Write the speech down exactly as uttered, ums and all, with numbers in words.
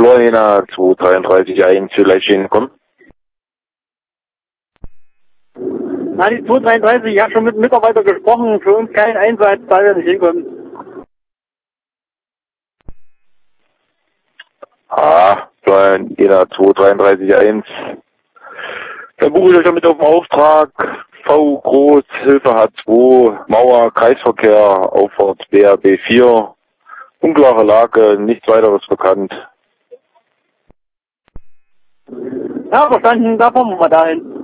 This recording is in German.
Florina zwei drei drei eins vielleicht hinkommen. Na, die zwei dreiunddreißig, ich habe schon mit dem Mitarbeiter gesprochen, für uns kein Einsatz, da wir nicht hinkommen. Ah, Florina zwei drei eins. Dann buche ich euch damit auf den Auftrag. V Groß, Hilfe H zwei, Mauer, Kreisverkehr, Auffahrt B R B vier. Unklare Lage, nichts weiteres bekannt. Ja, verstanden, da fahren wir mal dahin.